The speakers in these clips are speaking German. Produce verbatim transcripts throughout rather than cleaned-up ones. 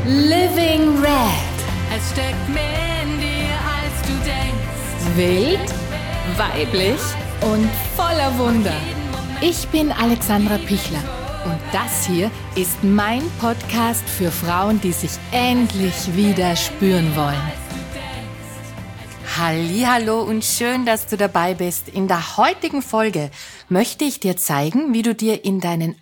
Living Red. Es steckt mehr in dir, als du denkst. Wild, weiblich und voller Wunder. Ich bin Alexandra Pichler und das hier ist mein Podcast für Frauen, die sich endlich wieder spüren wollen. Hallihallo und schön, dass du dabei bist. In der heutigen Folge möchte ich dir zeigen, wie du dir in deinen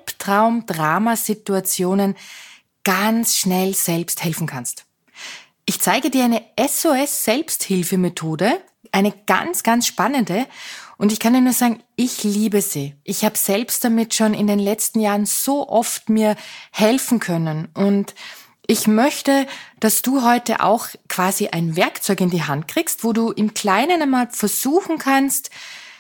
Albtraum-Drama-Situationen ganz schnell selbst helfen kannst. Ich zeige dir eine S O S-Selbsthilfemethode, eine ganz, ganz spannende, und ich kann dir nur sagen, ich liebe sie. Ich habe selbst damit schon in den letzten Jahren so oft mir helfen können, und ich möchte, dass du heute auch quasi ein Werkzeug in die Hand kriegst, wo du im Kleinen einmal versuchen kannst,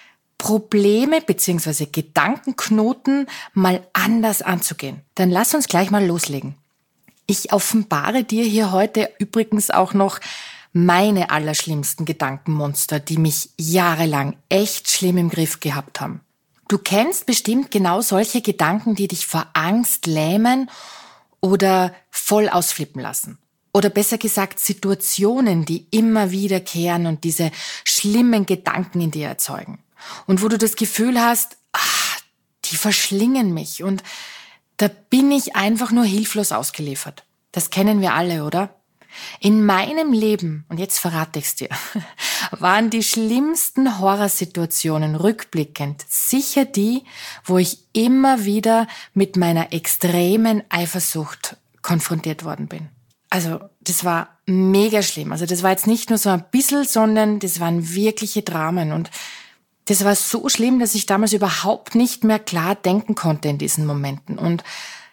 Probleme bzw. Gedankenknoten mal anders anzugehen. Dann lass uns gleich mal loslegen. Ich offenbare dir hier heute übrigens auch noch meine allerschlimmsten Gedankenmonster, die mich jahrelang echt schlimm im Griff gehabt haben. Du kennst bestimmt genau solche Gedanken, die dich vor Angst lähmen oder voll ausflippen lassen. Oder besser gesagt Situationen, die immer wiederkehren und diese schlimmen Gedanken in dir erzeugen. Und wo du das Gefühl hast, ach, die verschlingen mich und da bin ich einfach nur hilflos ausgeliefert. Das kennen wir alle, oder? In meinem Leben, und jetzt verrate ich's dir, waren die schlimmsten Horrorsituationen rückblickend sicher die, wo ich immer wieder mit meiner extremen Eifersucht konfrontiert worden bin. Also das war mega schlimm. Also das war jetzt nicht nur so ein bisschen, sondern das waren wirkliche Dramen. Und das war so schlimm, dass ich damals überhaupt nicht mehr klar denken konnte in diesen Momenten und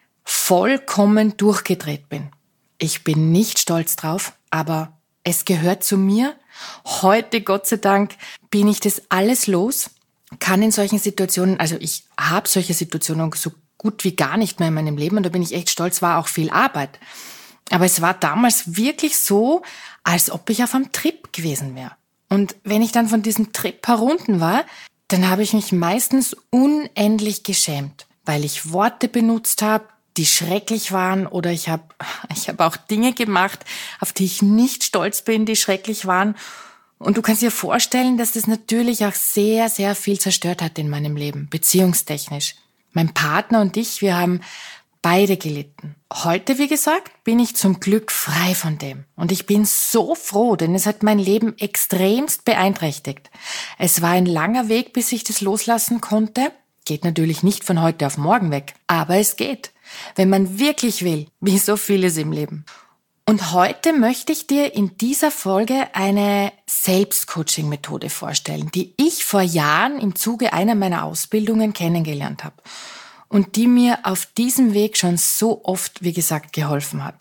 vollkommen durchgedreht bin. Ich bin nicht stolz drauf, aber es gehört zu mir. Heute, Gott sei Dank, bin ich das alles los, kann in solchen Situationen, also ich habe solche Situationen so gut wie gar nicht mehr in meinem Leben und da bin ich echt stolz, war auch viel Arbeit. Aber es war damals wirklich so, als ob ich auf einem Trip gewesen wäre. Und wenn ich dann von diesem Trip herunten war, dann habe ich mich meistens unendlich geschämt, weil ich Worte benutzt habe, die schrecklich waren, oder ich habe ich habe auch Dinge gemacht, auf die ich nicht stolz bin, die schrecklich waren. Und du kannst dir vorstellen, dass das natürlich auch sehr, sehr viel zerstört hat in meinem Leben, beziehungstechnisch. Mein Partner und ich, wir haben beide gelitten. Heute, wie gesagt, bin ich zum Glück frei von dem. Und ich bin so froh, denn es hat mein Leben extremst beeinträchtigt. Es war ein langer Weg, bis ich das loslassen konnte. Geht natürlich nicht von heute auf morgen weg, aber es geht, wenn man wirklich will, wie so vieles im Leben. Und heute möchte ich dir in dieser Folge eine Selbstcoaching-Methode vorstellen, die ich vor Jahren im Zuge einer meiner Ausbildungen kennengelernt habe und die mir auf diesem Weg schon so oft, wie gesagt, geholfen hat.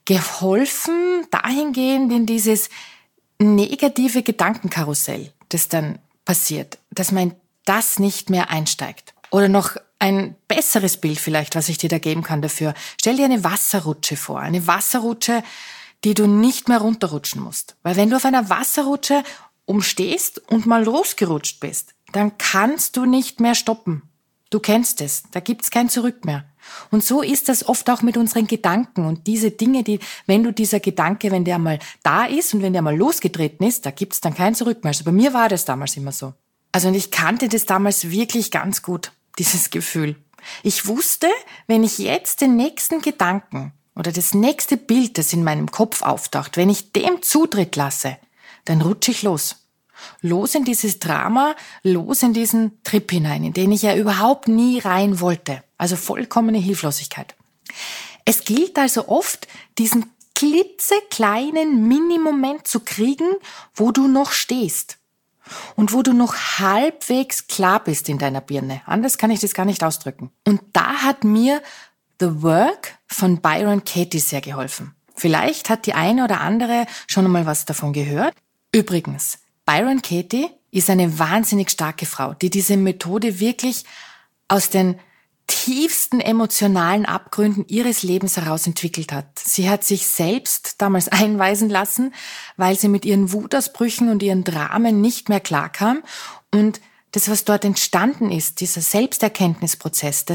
Geholfen dahingehend in dieses negative Gedankenkarussell, das dann passiert, dass man das nicht mehr einsteigt. Oder noch ein besseres Bild vielleicht, was ich dir da geben kann dafür. Stell dir eine Wasserrutsche vor. Eine Wasserrutsche, die du nicht mehr runterrutschen musst. Weil wenn du auf einer Wasserrutsche umstehst und mal losgerutscht bist, dann kannst du nicht mehr stoppen. Du kennst es. Da gibt's kein Zurück mehr. Und so ist das oft auch mit unseren Gedanken. Und diese Dinge, die, wenn du dieser Gedanke, wenn der mal da ist und wenn der mal losgetreten ist, da gibt's dann kein Zurück mehr. Also bei mir war das damals immer so. Also und ich kannte das damals wirklich ganz gut, dieses Gefühl. Ich wusste, wenn ich jetzt den nächsten Gedanken oder das nächste Bild, das in meinem Kopf auftaucht, wenn ich dem Zutritt lasse, dann rutsche ich los. Los in dieses Drama, los in diesen Trip hinein, in den ich ja überhaupt nie rein wollte. Also vollkommene Hilflosigkeit. Es gilt also oft, diesen klitzekleinen Minimoment zu kriegen, wo du noch stehst. Und wo du noch halbwegs klar bist in deiner Birne. Anders kann ich das gar nicht ausdrücken. Und da hat mir The Work von Byron Katie sehr geholfen. Vielleicht hat die eine oder andere schon einmal was davon gehört. Übrigens, Byron Katie ist eine wahnsinnig starke Frau, die diese Methode wirklich aus den tiefsten emotionalen Abgründen ihres Lebens heraus entwickelt hat. Sie hat sich selbst damals einweisen lassen, weil sie mit ihren Wutausbrüchen und ihren Dramen nicht mehr klarkam. Und das, was dort entstanden ist, dieser Selbsterkenntnisprozess, das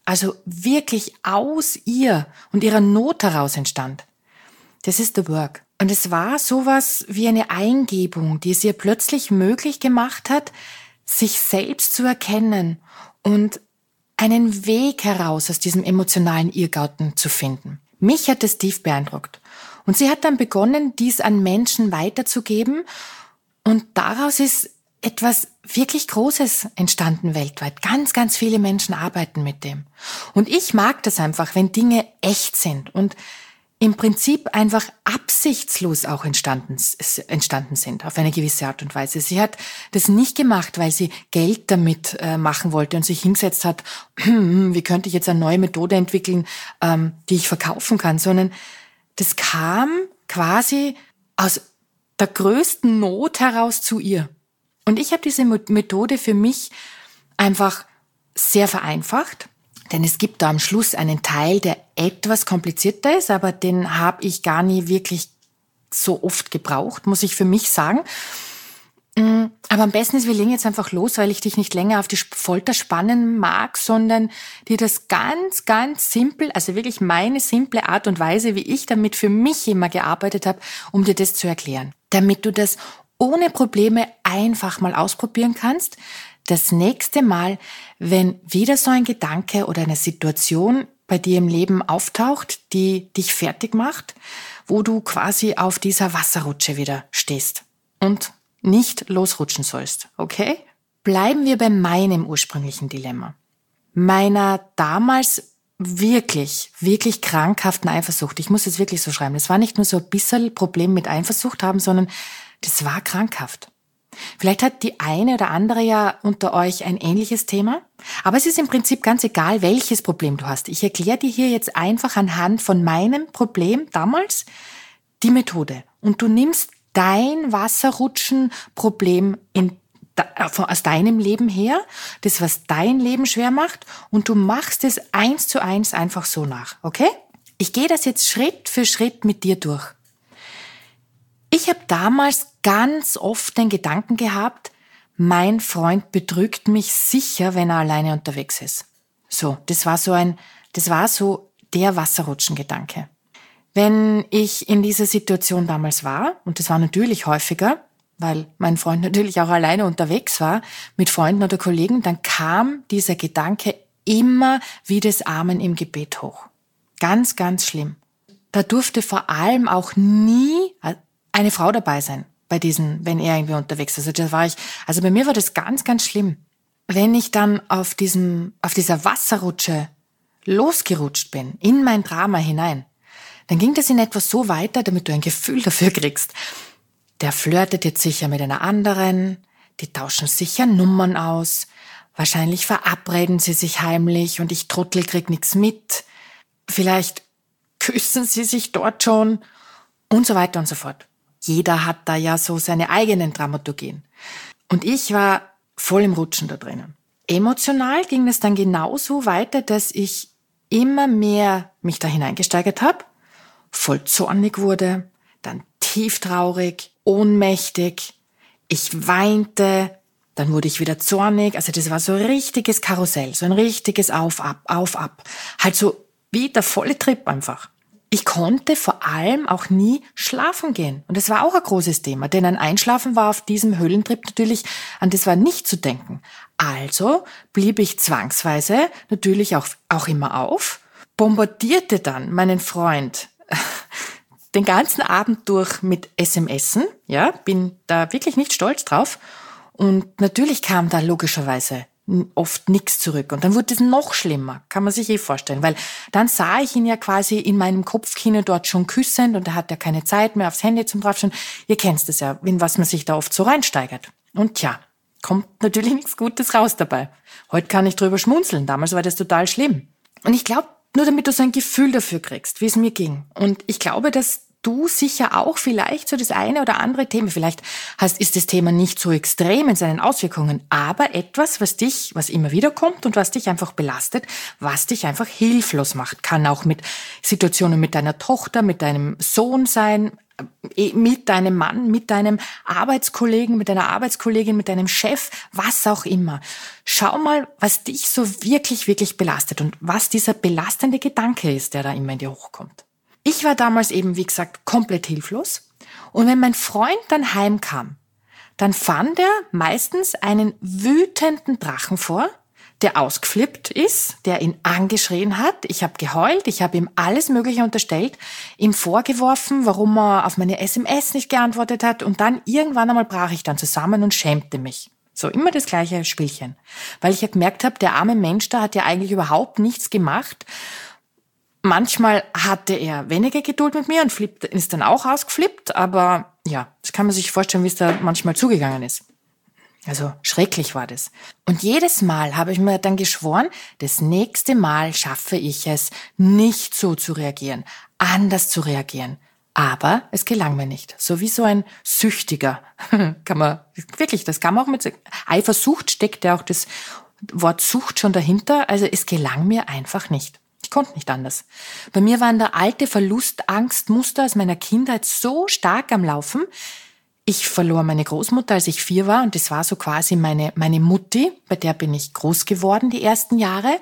also wirklich aus ihr und ihrer Not heraus entstand. Das ist The Work. Und es war sowas wie eine Eingebung, die es ihr plötzlich möglich gemacht hat, sich selbst zu erkennen und einen Weg heraus aus diesem emotionalen Irrgarten zu finden. Mich hat das tief beeindruckt. Und sie hat dann begonnen, dies an Menschen weiterzugeben. Und daraus ist etwas wirklich Großes entstanden weltweit. Ganz, ganz viele Menschen arbeiten mit dem. Und ich mag das einfach, wenn Dinge echt sind und im Prinzip einfach absichtslos auch entstanden, entstanden sind, auf eine gewisse Art und Weise. Sie hat das nicht gemacht, weil sie Geld damit äh, machen wollte und sich hingesetzt hat, wie könnte ich jetzt eine neue Methode entwickeln, ähm, die ich verkaufen kann, sondern das kam quasi aus der größten Not heraus zu ihr. Und ich habe diese Methode für mich einfach sehr vereinfacht. Denn es gibt da am Schluss einen Teil, der etwas komplizierter ist, aber den habe ich gar nie wirklich so oft gebraucht, muss ich für mich sagen. Aber am besten ist, wir legen jetzt einfach los, weil ich dich nicht länger auf die Folter spannen mag, sondern dir das ganz, ganz simpel, also wirklich meine simple Art und Weise, wie ich damit für mich immer gearbeitet habe, um dir das zu erklären. Damit du das ohne Probleme einfach mal ausprobieren kannst, das nächste Mal, wenn wieder so ein Gedanke oder eine Situation bei dir im Leben auftaucht, die dich fertig macht, wo du quasi auf dieser Wasserrutsche wieder stehst und nicht losrutschen sollst, okay? Bleiben wir bei meinem ursprünglichen Dilemma. Meiner damals wirklich, wirklich krankhaften Eifersucht. Ich muss es wirklich so schreiben. Das war nicht nur so ein bisschen Problem mit Eifersucht haben, sondern das war krankhaft. Vielleicht hat die eine oder andere ja unter euch ein ähnliches Thema, aber es ist im Prinzip ganz egal, welches Problem du hast. Ich erkläre dir hier jetzt einfach anhand von meinem Problem damals die Methode. Und du nimmst dein Wasserrutschen-Problem in, aus deinem Leben her, das, was dein Leben schwer macht, und du machst es eins zu eins einfach so nach, okay? Ich gehe das jetzt Schritt für Schritt mit dir durch. Ich habe damals ganz oft den Gedanken gehabt, mein Freund betrügt mich sicher, wenn er alleine unterwegs ist. So, das war so ein, das war so der Wasserrutschen-Gedanke. Wenn ich in dieser Situation damals war, und das war natürlich häufiger, weil mein Freund natürlich auch alleine unterwegs war, mit Freunden oder Kollegen, dann kam dieser Gedanke immer wie des Armen im Gebet hoch. Ganz, ganz schlimm. Da durfte vor allem auch nie eine Frau dabei sein, bei diesen, wenn er irgendwie unterwegs ist. Also das war ich, also bei mir war das ganz, ganz schlimm. Wenn ich dann auf diesem, auf dieser Wasserrutsche losgerutscht bin, in mein Drama hinein, dann ging das in etwas so weiter, damit du ein Gefühl dafür kriegst. Der flirtet jetzt sicher mit einer anderen, die tauschen sicher Nummern aus, wahrscheinlich verabreden sie sich heimlich und ich Trottel krieg nichts mit. Vielleicht küssen sie sich dort schon und so weiter und so fort. Jeder hat da ja so seine eigenen Dramaturgien. Und ich war voll im Rutschen da drinnen. Emotional ging es dann genauso weiter, dass ich immer mehr mich da hineingesteigert habe, voll zornig wurde, dann tieftraurig, ohnmächtig, ich weinte, dann wurde ich wieder zornig. Also das war so ein richtiges Karussell, so ein richtiges Auf-Ab, Auf-Ab. Halt so wie der volle Trip einfach. Ich konnte vor allem auch nie schlafen gehen. Und das war auch ein großes Thema, denn ein Einschlafen war auf diesem Höhlentrip natürlich, an das war nicht zu denken. Also blieb ich zwangsweise natürlich auch, auch immer auf, bombardierte dann meinen Freund den ganzen Abend durch mit S M Sen, ja, bin da wirklich nicht stolz drauf. Und natürlich kam da logischerweise oft nichts zurück. Und dann wurde es noch schlimmer, kann man sich eh vorstellen, weil dann sah ich ihn ja quasi in meinem Kopfkino dort schon küssend und er hat ja keine Zeit mehr aufs Handy zum draufschauen. Ihr kennt es ja, in was man sich da oft so reinsteigert. Und tja, kommt natürlich nichts Gutes raus dabei. Heute kann ich drüber schmunzeln, damals war das total schlimm. Und ich glaube, nur damit du so ein Gefühl dafür kriegst, wie es mir ging. Und ich glaube, dass du sicher auch vielleicht so das eine oder andere Thema, vielleicht hast, ist das Thema nicht so extrem in seinen Auswirkungen, aber etwas, was dich, was immer wieder kommt und was dich einfach belastet, was dich einfach hilflos macht. Kann auch mit Situationen mit deiner Tochter, mit deinem Sohn sein, mit deinem Mann, mit deinem Arbeitskollegen, mit deiner Arbeitskollegin, mit deinem Chef, was auch immer. Schau mal, was dich so wirklich, wirklich belastet und was dieser belastende Gedanke ist, der da immer in dir hochkommt. Ich war damals eben, wie gesagt, komplett hilflos. Und wenn mein Freund dann heimkam, dann fand er meistens einen wütenden Drachen vor, der ausgeflippt ist, der ihn angeschrien hat. Ich habe geheult, ich habe ihm alles Mögliche unterstellt, ihm vorgeworfen, warum er auf meine S M S nicht geantwortet hat und dann irgendwann einmal brach ich dann zusammen und schämte mich. So, immer das gleiche Spielchen. Weil ich ja gemerkt habe, der arme Mensch da hat ja eigentlich überhaupt nichts gemacht. Manchmal hatte er weniger Geduld mit mir und flippt, ist dann auch ausgeflippt, aber ja, das kann man sich vorstellen, wie es da manchmal zugegangen ist. Also schrecklich war das. Und jedes Mal habe ich mir dann geschworen, das nächste Mal schaffe ich es, nicht so zu reagieren, anders zu reagieren. Aber es gelang mir nicht. So wie so ein Süchtiger. Kann man, wirklich, das kann man auch mit Eifersucht steckt ja auch das Wort Sucht schon dahinter. Also es gelang mir einfach nicht. Ich konnte nicht anders. Bei mir waren da alte Verlustangstmuster aus meiner Kindheit so stark am Laufen. Ich verlor meine Großmutter, als ich vier war und das war so quasi meine, meine Mutti, bei der bin ich groß geworden die ersten Jahre.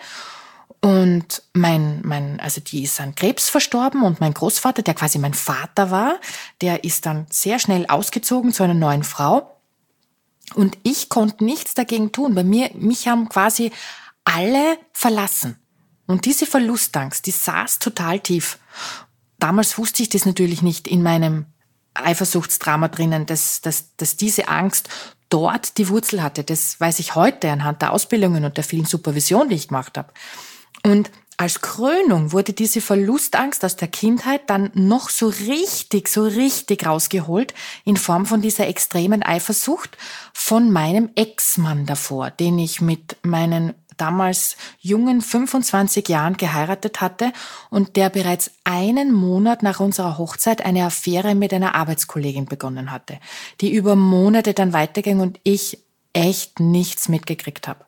Und mein, mein, also die ist an Krebs verstorben und mein Großvater, der quasi mein Vater war, der ist dann sehr schnell ausgezogen zu einer neuen Frau. Und ich konnte nichts dagegen tun. Bei mir, mich haben quasi alle verlassen. Und diese Verlustangst, die saß total tief. Damals wusste ich das natürlich nicht in meinem Eifersuchtsdrama drinnen, dass, dass, dass diese Angst dort die Wurzel hatte. Das weiß ich heute anhand der Ausbildungen und der vielen Supervision, die ich gemacht habe. Und als Krönung wurde diese Verlustangst aus der Kindheit dann noch so richtig, so richtig rausgeholt in Form von dieser extremen Eifersucht von meinem Ex-Mann davor, den ich mit meinen damals jungen fünfundzwanzig Jahren geheiratet hatte und der bereits einen Monat nach unserer Hochzeit eine Affäre mit einer Arbeitskollegin begonnen hatte, die über Monate dann weiterging und ich echt nichts mitgekriegt habe.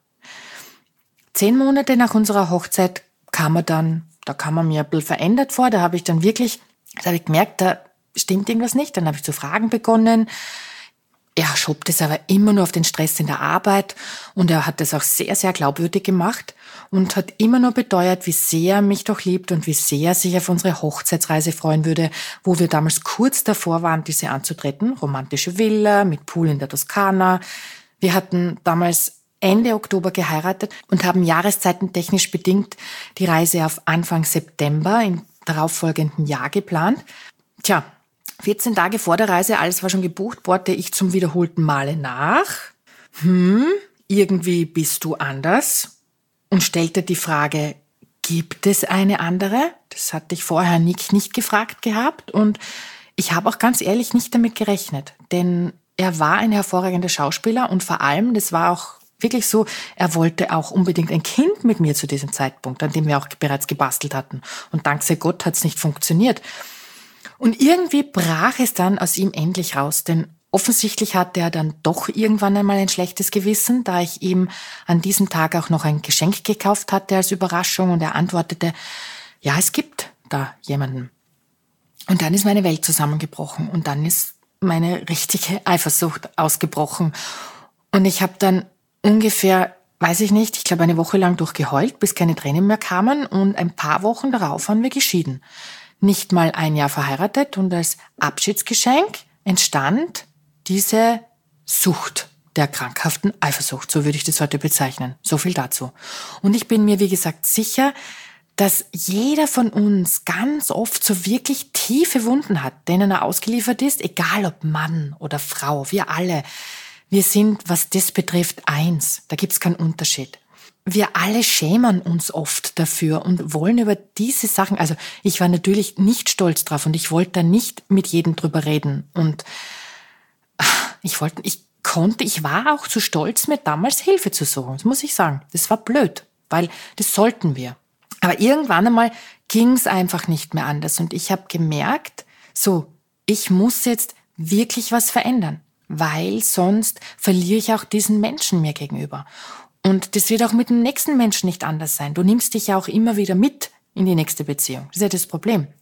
Zehn Monate nach unserer Hochzeit kam er dann, da kam er mir ein bisschen verändert vor, da habe ich dann wirklich, da habe ich gemerkt, da stimmt irgendwas nicht, dann habe ich zu fragen begonnen. Er schob das aber immer nur auf den Stress in der Arbeit und er hat das auch sehr, sehr glaubwürdig gemacht und hat immer nur beteuert, wie sehr er mich doch liebt und wie sehr er sich auf unsere Hochzeitsreise freuen würde, wo wir damals kurz davor waren, diese anzutreten. Romantische Villa mit Pool in der Toskana. Wir hatten damals Ende Oktober geheiratet und haben jahreszeitentechnisch bedingt die Reise auf Anfang September im darauffolgenden Jahr geplant. Tja, vierzehn Tage vor der Reise, alles war schon gebucht, bohrte ich zum wiederholten Male nach. Hm, irgendwie bist du anders. Und stellte die Frage, gibt es eine andere? Das hatte ich vorher nicht, nicht gefragt gehabt. Und ich habe auch ganz ehrlich nicht damit gerechnet. Denn er war ein hervorragender Schauspieler und vor allem, das war auch wirklich so, er wollte auch unbedingt ein Kind mit mir zu diesem Zeitpunkt, an dem wir auch bereits gebastelt hatten. Und dank sei Gott hat es nicht funktioniert. Und irgendwie brach es dann aus ihm endlich raus, denn offensichtlich hatte er dann doch irgendwann einmal ein schlechtes Gewissen, da ich ihm an diesem Tag auch noch ein Geschenk gekauft hatte als Überraschung und er antwortete, ja, es gibt da jemanden. Und dann ist meine Welt zusammengebrochen und dann ist meine richtige Eifersucht ausgebrochen. Und ich habe dann ungefähr, weiß ich nicht, ich glaube eine Woche lang durchgeheult, bis keine Tränen mehr kamen und ein paar Wochen darauf waren wir geschieden. Nicht mal ein Jahr verheiratet und als Abschiedsgeschenk entstand diese Sucht der krankhaften Eifersucht, so würde ich das heute bezeichnen. So viel dazu. Und ich bin mir, wie gesagt, sicher, dass jeder von uns ganz oft so wirklich tiefe Wunden hat, denen er ausgeliefert ist, egal ob Mann oder Frau, wir alle. Wir sind, was das betrifft, eins. Da gibt's keinen Unterschied. Wir alle schämen uns oft dafür und wollen über diese Sachen, also ich war natürlich nicht stolz drauf und ich wollte da nicht mit jedem drüber reden und ich wollte, ich konnte, ich war auch zu stolz, mir damals Hilfe zu suchen, das muss ich sagen. Das war blöd, weil das sollten wir. Aber irgendwann einmal ging's einfach nicht mehr anders und ich habe gemerkt, so, ich muss jetzt wirklich was verändern, weil sonst verliere ich auch diesen Menschen mir gegenüber. Und das wird auch mit dem nächsten Menschen nicht anders sein. Du nimmst dich ja auch immer wieder mit in die nächste Beziehung. Das ist ja das Problem.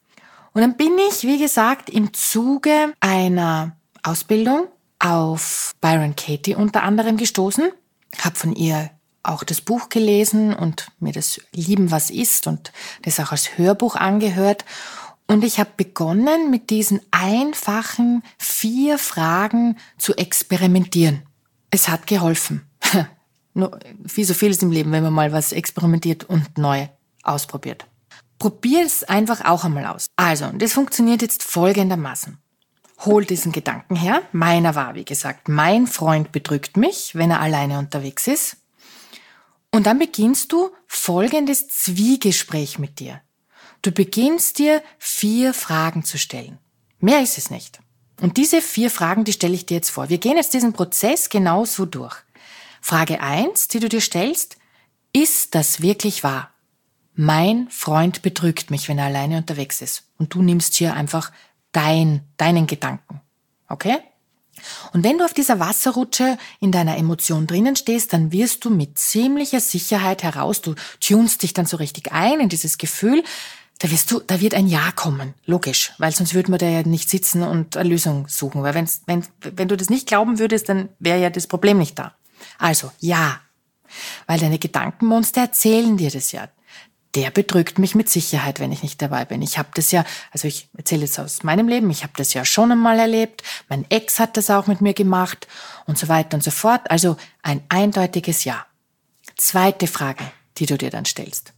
Und dann bin ich, wie gesagt, im Zuge einer Ausbildung auf Byron Katie unter anderem gestoßen, habe von ihr auch das Buch gelesen und mir das Lieben, was ist und das auch als Hörbuch angehört. Und ich habe begonnen, mit diesen einfachen vier Fragen zu experimentieren. Es hat geholfen. Nur wie so vieles im Leben, wenn man mal was experimentiert und neu ausprobiert. Probier es einfach auch einmal aus. Also, und das funktioniert jetzt folgendermaßen. Hol diesen Gedanken her. Meiner war, wie gesagt, mein Freund betrügt mich, wenn er alleine unterwegs ist. Und dann beginnst du folgendes Zwiegespräch mit dir. Du beginnst dir vier Fragen zu stellen. Mehr ist es nicht. Und diese vier Fragen, die stelle ich dir jetzt vor. Wir gehen jetzt diesen Prozess genauso durch. Frage eins, die du dir stellst, ist das wirklich wahr? Mein Freund betrügt mich, wenn er alleine unterwegs ist. Und du nimmst hier einfach dein, deinen Gedanken. Okay? Und wenn du auf dieser Wasserrutsche in deiner Emotion drinnen stehst, dann wirst du mit ziemlicher Sicherheit heraus, du tunst dich dann so richtig ein in dieses Gefühl, da wirst du, da wird ein Ja kommen. Logisch. Weil sonst würde man da ja nicht sitzen und eine Lösung suchen. Weil wenn's, wenn, wenn du das nicht glauben würdest, dann wäre ja das Problem nicht da. Also, ja. Weil deine Gedankenmonster erzählen dir das ja. Der betrügt mich mit Sicherheit, wenn ich nicht dabei bin. Ich habe das ja, also ich erzähle jetzt aus meinem Leben, ich habe das ja schon einmal erlebt, mein Ex hat das auch mit mir gemacht und so weiter und so fort. Also ein eindeutiges Ja. Zweite Frage, die du dir dann stellst.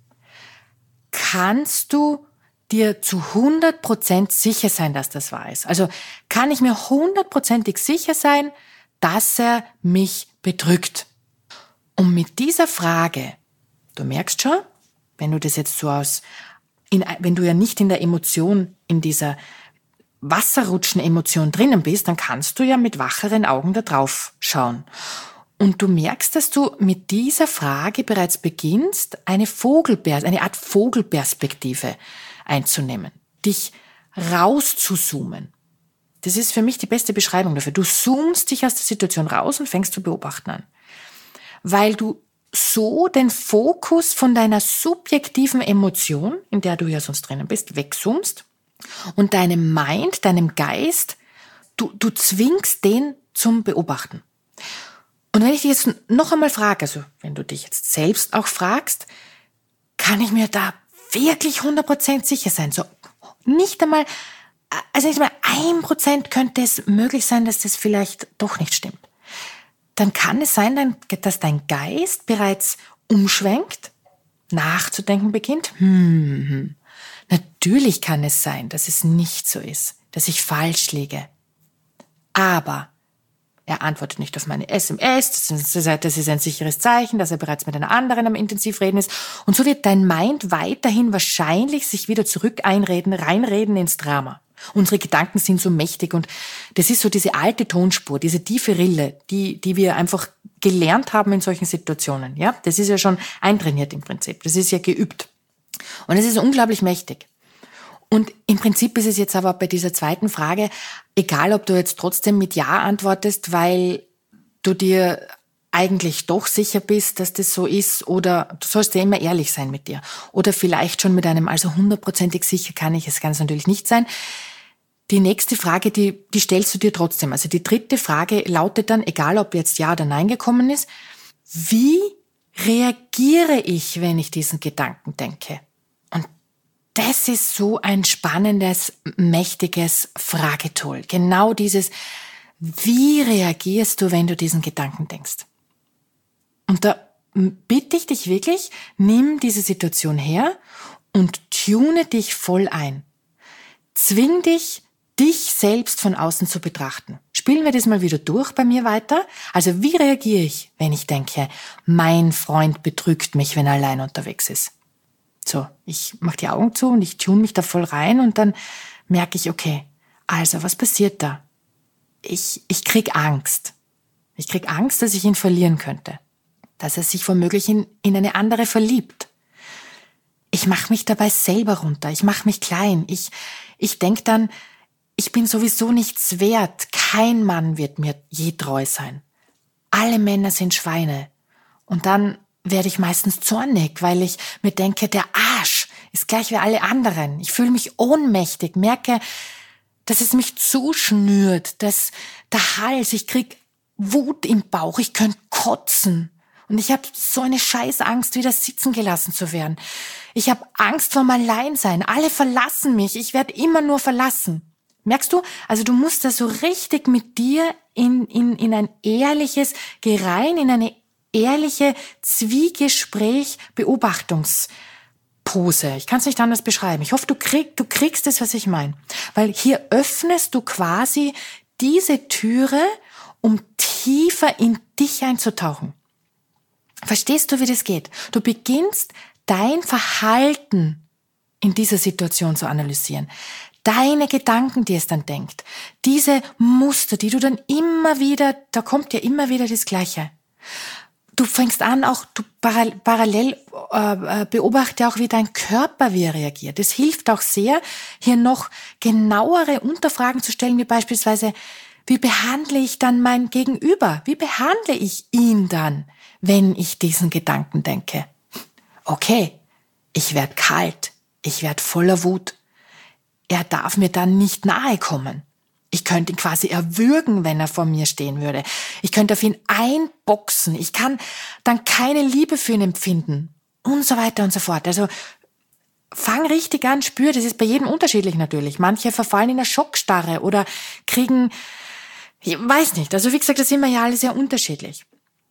Kannst du dir zu hundert Prozent sicher sein, dass das wahr ist? Also kann ich mir hundertprozentig sicher sein, dass er mich betrügt? Und mit dieser Frage, du merkst schon, wenn du das jetzt so aus, in, wenn du ja nicht in der Emotion, in dieser Wasserrutschen-Emotion drinnen bist, dann kannst du ja mit wacheren Augen da drauf schauen. Und du merkst, dass du mit dieser Frage bereits beginnst, eine Vogelpers- eine Art Vogelperspektive einzunehmen, dich rauszuzoomen. Das ist für mich die beste Beschreibung dafür. Du zoomst dich aus der Situation raus und fängst zu beobachten an. Weil du so den Fokus von deiner subjektiven Emotion, in der du ja sonst drinnen bist, wegzoomst und deinem Mind, deinem Geist, du, du zwingst den zum Beobachten. Und wenn ich dich jetzt noch einmal frage, also wenn du dich jetzt selbst auch fragst, kann ich mir da wirklich hundert Prozent sicher sein? So nicht einmal, also nicht einmal ein Prozent könnte es möglich sein, dass das vielleicht doch nicht stimmt. Dann kann es sein, dass dein Geist bereits umschwenkt, nachzudenken beginnt. Hm, hm. Natürlich kann es sein, dass es nicht so ist, dass ich falsch liege. Aber er antwortet nicht auf meine S M S, das ist, das ist ein sicheres Zeichen, dass er bereits mit einer anderen am Intensivreden ist. Und so wird dein Mind weiterhin wahrscheinlich sich wieder zurück einreden, reinreden ins Drama. Unsere Gedanken sind so mächtig und das ist so diese alte Tonspur, diese tiefe Rille, die, die wir einfach gelernt haben in solchen Situationen. Ja, das ist ja schon eintrainiert im Prinzip. Das ist ja geübt. Und es ist unglaublich mächtig. Und im Prinzip ist es jetzt aber bei dieser zweiten Frage, egal ob du jetzt trotzdem mit Ja antwortest, weil du dir eigentlich doch sicher bist, dass das so ist, oder du sollst ja immer ehrlich sein mit dir. Oder vielleicht schon mit einem, also hundertprozentig sicher kann ich es ganz natürlich nicht sein. Die nächste Frage, die, die stellst du dir trotzdem. Also die dritte Frage lautet dann, egal ob jetzt Ja oder Nein gekommen ist, wie reagiere ich, wenn ich diesen Gedanken denke? Und das ist so ein spannendes, mächtiges Fragetool. Genau dieses, wie reagierst du, wenn du diesen Gedanken denkst? Und da bitte ich dich wirklich, nimm diese Situation her und tune dich voll ein. Zwing dich, dich selbst von außen zu betrachten. Spielen wir das mal wieder durch bei mir weiter. Also wie reagiere ich, wenn ich denke, mein Freund betrügt mich, wenn er allein unterwegs ist? So, ich mache die Augen zu und ich tune mich da voll rein und dann merke ich, okay, also was passiert da? Ich, ich krieg Angst. Ich krieg Angst, dass ich ihn verlieren könnte. Dass er sich womöglich in, in eine andere verliebt. Ich mache mich dabei selber runter. Ich mache mich klein. Ich, ich denke dann, ich bin sowieso nichts wert. Kein Mann wird mir je treu sein. Alle Männer sind Schweine. Und dann werde ich meistens zornig, weil ich mir denke, der Arsch ist gleich wie alle anderen. Ich fühle mich ohnmächtig, merke, dass es mich zuschnürt, dass der Hals, ich krieg Wut im Bauch, ich könnte kotzen. Und ich habe so eine Scheißangst, wieder sitzen gelassen zu werden. Ich habe Angst vorm Alleinsein. Alle verlassen mich. Ich werde immer nur verlassen. Merkst du? Also du musst da so richtig mit dir in, in, in ein ehrliches, geh rein in eine ehrliche Zwiegespräch, Beobachtungspose. Ich kann es nicht anders beschreiben. Ich hoffe, du, krieg, du kriegst es, was ich meine. Weil hier öffnest du quasi diese Türe, um tiefer in dich einzutauchen. Verstehst du, wie das geht? Du beginnst, dein Verhalten in dieser Situation zu analysieren. Deine Gedanken, die es dann denkt. Diese Muster, die du dann immer wieder, da kommt ja immer wieder das Gleiche. Du fängst an, auch du parallel äh, beobachte auch, wie dein Körper wie er reagiert. Es hilft auch sehr, hier noch genauere Unterfragen zu stellen, wie beispielsweise, wie behandle ich dann mein Gegenüber? Wie behandle ich ihn dann, wenn ich diesen Gedanken denke? Okay, ich werde kalt, ich werde voller Wut. Er darf mir dann nicht nahe kommen. Ich könnte ihn quasi erwürgen, wenn er vor mir stehen würde. Ich könnte auf ihn einboxen. Ich kann dann keine Liebe für ihn empfinden. Und so weiter und so fort. Also fang richtig an, spür, das ist bei jedem unterschiedlich natürlich. Manche verfallen in eine Schockstarre oder kriegen, ich weiß nicht. Also wie gesagt, das sind wir ja alle sehr unterschiedlich.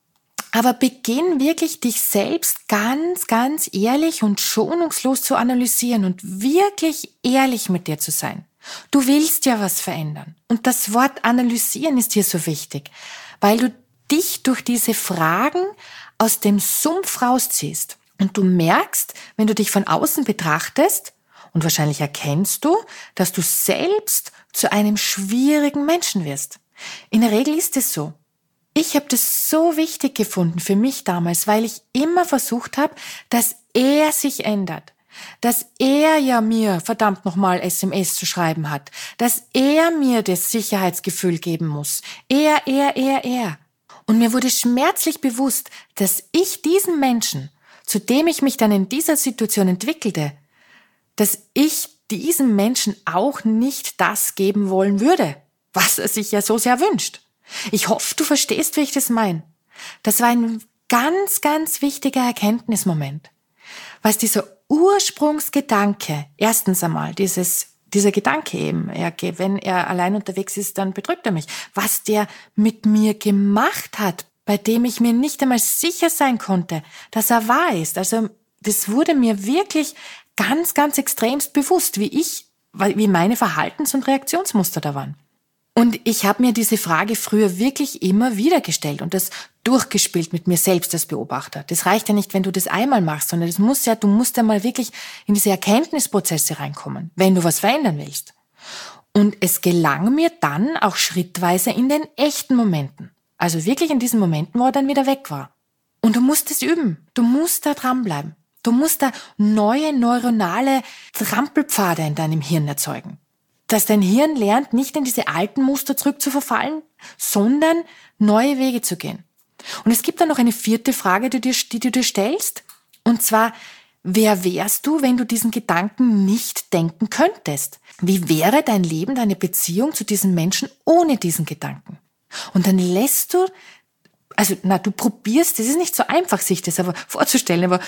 Aber beginn wirklich, dich selbst ganz, ganz ehrlich und schonungslos zu analysieren und wirklich ehrlich mit dir zu sein. Du willst ja was verändern. Und das Wort analysieren ist hier so wichtig, weil du dich durch diese Fragen aus dem Sumpf rausziehst. Und du merkst, wenn du dich von außen betrachtest, und wahrscheinlich erkennst du, dass du selbst zu einem schwierigen Menschen wirst. In der Regel ist es so. Ich habe das so wichtig gefunden für mich damals, weil ich immer versucht habe, dass er sich ändert. Dass er ja mir verdammt nochmal S M S zu schreiben hat. Dass er mir das Sicherheitsgefühl geben muss. Er, er, er, er. Und mir wurde schmerzlich bewusst, dass ich diesen Menschen, zu dem ich mich dann in dieser Situation entwickelte, dass ich diesem Menschen auch nicht das geben wollen würde, was er sich ja so sehr wünscht. Ich hoffe, du verstehst, wie ich das meine. Das war ein ganz, ganz wichtiger Erkenntnismoment. Was dieser Ursprungsgedanke, erstens einmal, dieses, dieser Gedanke eben, er, wenn er allein unterwegs ist, dann betrügt er mich. Was der mit mir gemacht hat, bei dem ich mir nicht einmal sicher sein konnte, dass er wahr ist. Also, das wurde mir wirklich ganz, ganz extremst bewusst, wie ich, wie meine Verhaltens- und Reaktionsmuster da waren. Und ich habe mir diese Frage früher wirklich immer wieder gestellt und das durchgespielt mit mir selbst als Beobachter. Das reicht ja nicht, wenn du das einmal machst, sondern das muss ja, du musst ja mal wirklich in diese Erkenntnisprozesse reinkommen, wenn du was verändern willst. Und es gelang mir dann auch schrittweise in den echten Momenten. Also wirklich in diesen Momenten, wo er dann wieder weg war. Und du musst es üben. Du musst da dranbleiben. Du musst da neue neuronale Trampelpfade in deinem Hirn erzeugen. Dass dein Hirn lernt, nicht in diese alten Muster zurückzuverfallen, sondern neue Wege zu gehen. Und es gibt dann noch eine vierte Frage, die, dir, die du dir stellst. Und zwar, wer wärst du, wenn du diesen Gedanken nicht denken könntest? Wie wäre dein Leben, deine Beziehung zu diesem Menschen ohne diesen Gedanken? Und dann lässt du, also na, du probierst, es ist nicht so einfach, sich das aber vorzustellen, aber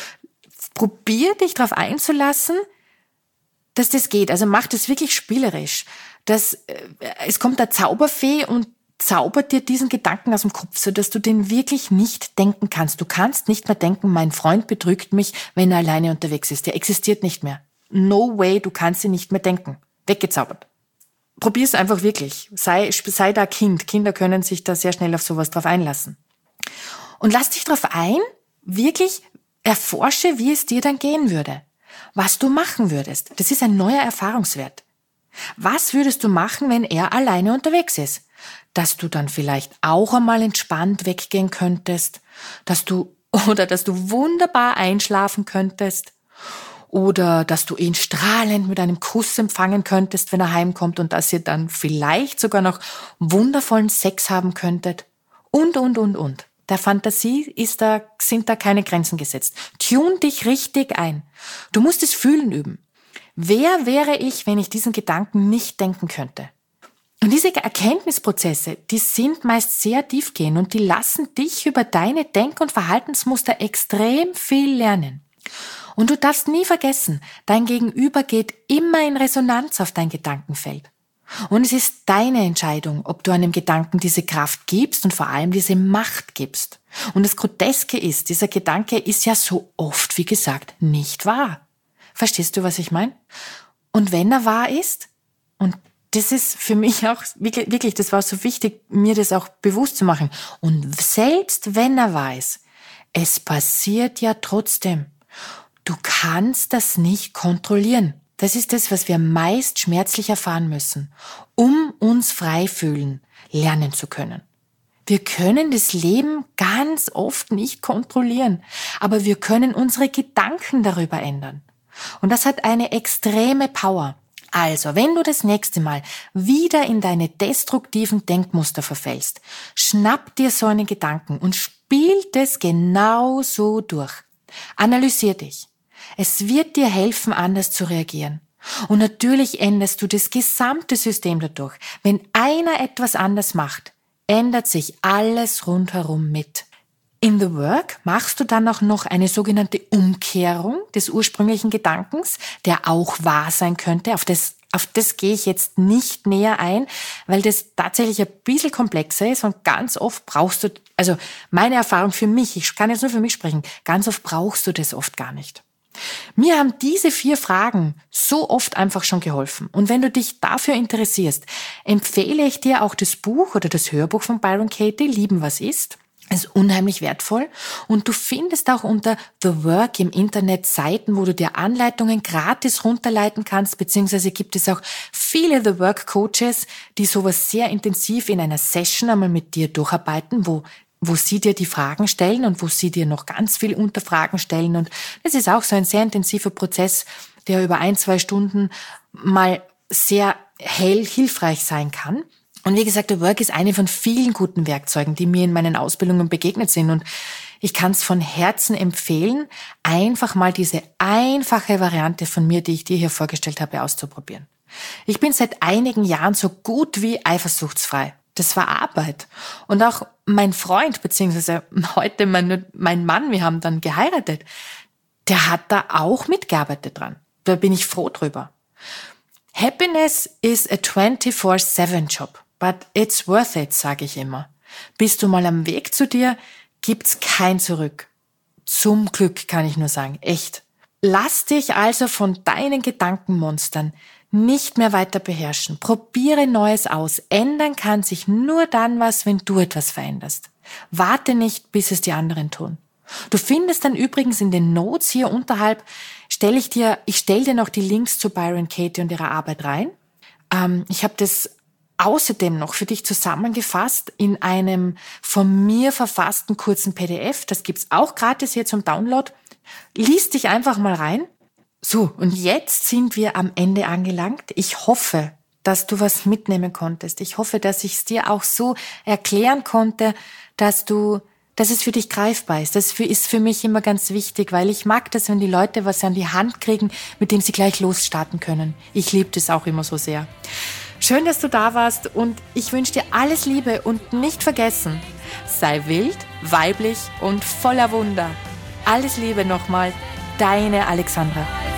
probier dich darauf einzulassen, dass das geht. Also mach das wirklich spielerisch. Das, äh, es kommt eine Zauberfee und zaubert dir diesen Gedanken aus dem Kopf, sodass du den wirklich nicht denken kannst. Du kannst nicht mehr denken, mein Freund betrügt mich, wenn er alleine unterwegs ist. Der existiert nicht mehr. No way, du kannst ihn nicht mehr denken. Weggezaubert. Probier's einfach wirklich. Sei, sei da Kind. Kinder können sich da sehr schnell auf sowas drauf einlassen. Und lass dich drauf ein, wirklich erforsche, wie es dir dann gehen würde. Was du machen würdest. Das ist ein neuer Erfahrungswert. Was würdest du machen, wenn er alleine unterwegs ist? Dass du dann vielleicht auch einmal entspannt weggehen könntest, dass du, oder dass du wunderbar einschlafen könntest, oder dass du ihn strahlend mit einem Kuss empfangen könntest, wenn er heimkommt und dass ihr dann vielleicht sogar noch wundervollen Sex haben könntet. Und, und, und, und. Der Fantasie ist da, sind da keine Grenzen gesetzt. Tune dich richtig ein. Du musst es fühlen üben. Wer wäre ich, wenn ich diesen Gedanken nicht denken könnte? Und diese Erkenntnisprozesse, die sind meist sehr tiefgehend und die lassen dich über deine Denk- und Verhaltensmuster extrem viel lernen. Und du darfst nie vergessen, dein Gegenüber geht immer in Resonanz auf dein Gedankenfeld. Und es ist deine Entscheidung, ob du einem Gedanken diese Kraft gibst und vor allem diese Macht gibst. Und das Groteske ist, dieser Gedanke ist ja so oft, wie gesagt, nicht wahr. Verstehst du, was ich meine? Und wenn er wahr ist, und das ist für mich auch wirklich, das war so wichtig, mir das auch bewusst zu machen. Und selbst wenn er wahr ist, es passiert ja trotzdem. Du kannst das nicht kontrollieren. Das ist das, was wir meist schmerzlich erfahren müssen, um uns frei fühlen, lernen zu können. Wir können das Leben ganz oft nicht kontrollieren, aber wir können unsere Gedanken darüber ändern. Und das hat eine extreme Power. Also, wenn du das nächste Mal wieder in deine destruktiven Denkmuster verfällst, schnapp dir so einen Gedanken und spiel das genau so durch. Analysier dich. Es wird dir helfen, anders zu reagieren. Und natürlich änderst du das gesamte System dadurch. Wenn einer etwas anders macht, ändert sich alles rundherum mit. In The Work machst du dann auch noch eine sogenannte Umkehrung des ursprünglichen Gedankens, der auch wahr sein könnte. Auf das, auf das gehe ich jetzt nicht näher ein, weil das tatsächlich ein bisschen komplexer ist und ganz oft brauchst du, also meine Erfahrung für mich, ich kann jetzt nur für mich sprechen, ganz oft brauchst du das oft gar nicht. Mir haben diese vier Fragen so oft einfach schon geholfen. Und wenn du dich dafür interessierst, empfehle ich dir auch das Buch oder das Hörbuch von Byron Katie, Lieben, was ist. Es ist unheimlich wertvoll und du findest auch unter The Work im Internet Seiten, wo du dir Anleitungen gratis runterleiten kannst, beziehungsweise gibt es auch viele The Work Coaches, die sowas sehr intensiv in einer Session einmal mit dir durcharbeiten, wo wo sie dir die Fragen stellen und wo sie dir noch ganz viel Unterfragen stellen. Und das ist auch so ein sehr intensiver Prozess, der über ein, zwei Stunden mal sehr hell hilfreich sein kann. Und wie gesagt, The Work ist eine von vielen guten Werkzeugen, die mir in meinen Ausbildungen begegnet sind. Und ich kann es von Herzen empfehlen, einfach mal diese einfache Variante von mir, die ich dir hier vorgestellt habe, auszuprobieren. Ich bin seit einigen Jahren so gut wie eifersuchtsfrei. Das war Arbeit. Und auch mein Freund, beziehungsweise heute mein, mein Mann, wir haben dann geheiratet, der hat da auch mitgearbeitet dran. Da bin ich froh drüber. Happiness is a twenty-four seven Job, but it's worth it, sage ich immer. Bist du mal am Weg zu dir, gibt's kein Zurück. Zum Glück kann ich nur sagen, echt. Lass dich also von deinen Gedankenmonstern nicht mehr weiter beherrschen. Probiere Neues aus. Ändern kann sich nur dann was, wenn du etwas veränderst. Warte nicht, bis es die anderen tun. Du findest dann übrigens in den Notes hier unterhalb, stelle ich dir, ich stelle dir noch die Links zu Byron Katie und ihrer Arbeit rein. Ähm, ich habe das außerdem noch für dich zusammengefasst in einem von mir verfassten kurzen P D F. Das gibt's auch gratis hier zum Download. Lies dich einfach mal rein. So, und jetzt sind wir am Ende angelangt. Ich hoffe, dass du was mitnehmen konntest. Ich hoffe, dass ich es dir auch so erklären konnte, dass du, dass es für dich greifbar ist. Das ist für mich immer ganz wichtig, weil ich mag das, wenn die Leute was an die Hand kriegen, mit dem sie gleich losstarten können. Ich liebe das auch immer so sehr. Schön, dass du da warst und ich wünsche dir alles Liebe und nicht vergessen, sei wild, weiblich und voller Wunder. Alles Liebe nochmal, deine Alexandra.